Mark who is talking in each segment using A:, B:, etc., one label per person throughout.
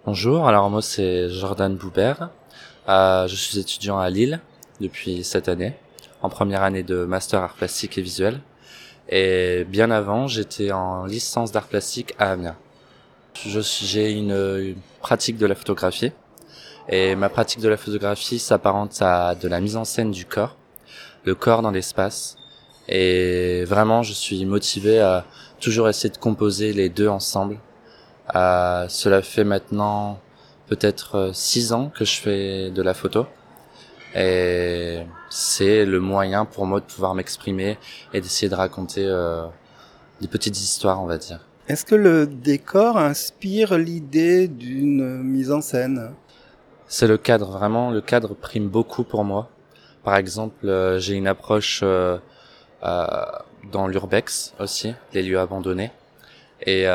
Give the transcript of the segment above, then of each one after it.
A: Bonjour, alors moi c'est Jordan Boubert. Je suis étudiant à Lille depuis cette année, en première année de master art plastique et visuel. Et bien avant, j'étais en licence d'art plastique à Amiens. J'ai une pratique de la photographie, et ma pratique de la photographie s'apparente à de la mise en scène du corps, le corps dans l'espace. Et vraiment, je suis motivé à toujours essayer de composer les deux ensemble. Cela fait maintenant peut-être 6 ans que je fais de la photo, et c'est le moyen pour moi de pouvoir m'exprimer et d'essayer de raconter des petites histoires, on va dire.
B: Est-ce que le décor inspire l'idée d'une mise en scène?
A: C'est le cadre, vraiment, le cadre prime beaucoup pour moi. Par exemple, j'ai une approche euh, dans l'urbex aussi, les lieux abandonnés. Et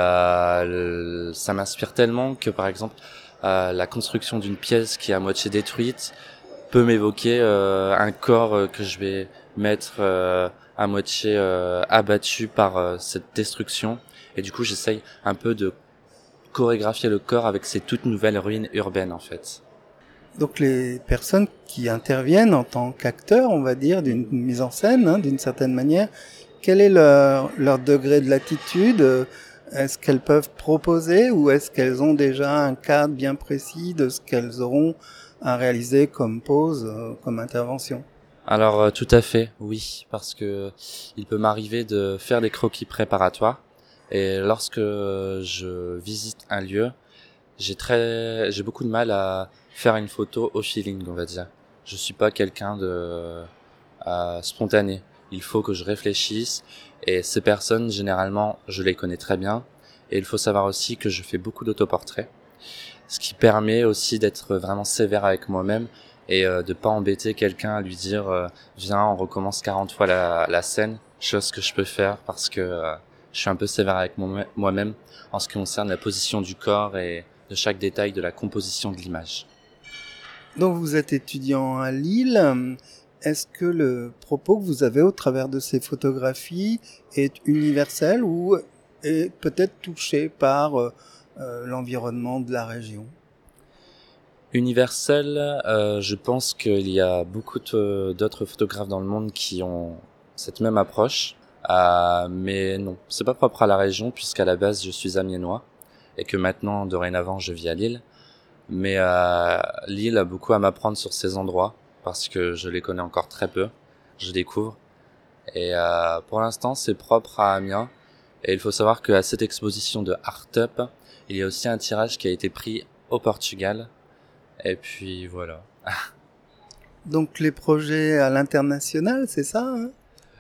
A: ça m'inspire tellement que, par exemple, la construction d'une pièce qui est à moitié détruite peut m'évoquer un corps que je vais mettre à moitié abattu par cette destruction. Et du coup, j'essaye un peu de chorégraphier le corps avec ces toutes nouvelles ruines urbaines, en fait.
B: Donc les personnes qui interviennent en tant qu'acteurs, on va dire, d'une mise en scène, d'une certaine manière, quel est leur degré de latitude? Est-ce qu'elles peuvent proposer ou est-ce qu'elles ont déjà un cadre bien précis de ce qu'elles auront à réaliser comme pose, comme intervention?
A: Alors tout à fait, oui, parce que il peut m'arriver de faire des croquis préparatoires, et lorsque je visite un lieu, j'ai beaucoup de mal à faire une photo au feeling, on va dire. Je suis pas quelqu'un de spontané. Il faut que je réfléchisse, et ces personnes, généralement, je les connais très bien, et il faut savoir aussi que je fais beaucoup d'autoportraits, ce qui permet aussi d'être vraiment sévère avec moi-même, et de pas embêter quelqu'un à lui dire viens, on recommence 40 fois la scène, chose que je peux faire parce que je suis un peu sévère avec moi-même en ce qui concerne la position du corps et de chaque détail de la composition de l'image.
B: Donc vous êtes étudiant à Lille. Est-ce que le propos que vous avez au travers de ces photographies est universel ou est peut-être touché par l'environnement de la région?
A: Universel, je pense qu'il y a beaucoup d'autres photographes dans le monde qui ont cette même approche, mais non, c'est pas propre à la région, puisqu'à la base je suis amiénois et que maintenant, dorénavant, je vis à Lille. Mais Lille a beaucoup à m'apprendre sur ces endroits parce que je les connais encore très peu, je découvre. Et pour l'instant, c'est propre à Amiens. Et il faut savoir qu'à cette exposition de Art Up, il y a aussi un tirage qui a été pris au Portugal. Et puis voilà.
B: Donc les projets à l'international, c'est ça, hein?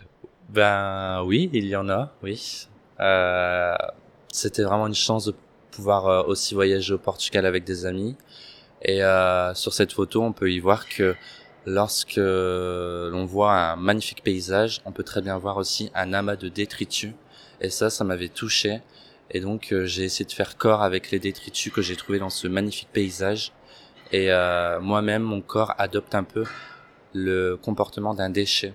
A: Ben oui, il y en a, oui. Euh, C'était vraiment une chance de pouvoir aussi voyager au Portugal avec des amis. Et sur cette photo, on peut y voir que lorsque l'on voit un magnifique paysage, on peut très bien voir aussi un amas de détritus. Et ça m'avait touché. Et donc j'ai essayé de faire corps avec les détritus que j'ai trouvés dans ce magnifique paysage. Et moi-même, mon corps adopte un peu le comportement d'un déchet.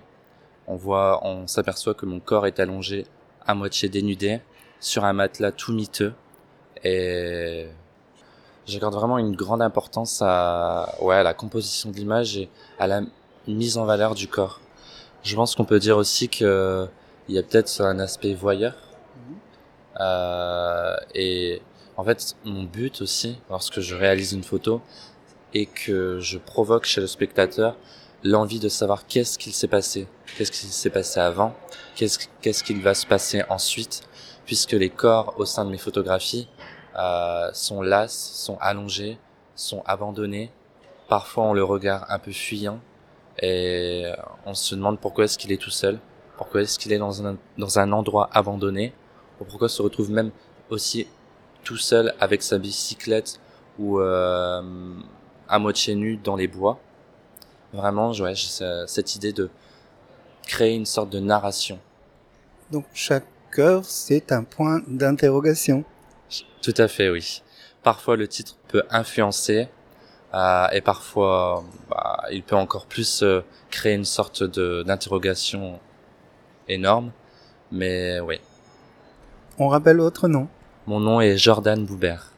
A: On s'aperçoit que mon corps est allongé à moitié dénudé sur un matelas tout miteux, et j'accorde vraiment une grande importance à la composition de l'image et à la mise en valeur du corps. Je pense qu'on peut dire aussi que il y a peut-être un aspect voyeur, et en fait mon but aussi lorsque je réalise une photo est que je provoque chez le spectateur l'envie de savoir qu'est-ce qu'il s'est passé avant, qu'est-ce qu'il va se passer ensuite, puisque les corps au sein de mes photographies sont lasses, sont allongés, sont abandonnés. Parfois on le regarde un peu fuyant, et on se demande pourquoi est-ce qu'il est tout seul, pourquoi est-ce qu'il est dans un endroit abandonné, ou pourquoi il se retrouve même aussi tout seul avec sa bicyclette ou à moitié nu dans les bois. Vraiment, ouais, j'ai cette idée de créer une sorte de narration.
B: Donc chaque œuvre, c'est un point d'interrogation.
A: Tout à fait, oui. Parfois, le titre peut influencer, et parfois, il peut encore plus créer une sorte d'interrogation énorme. Mais oui,
B: On rappelle votre nom.
A: mon nom est Jordan Boubert.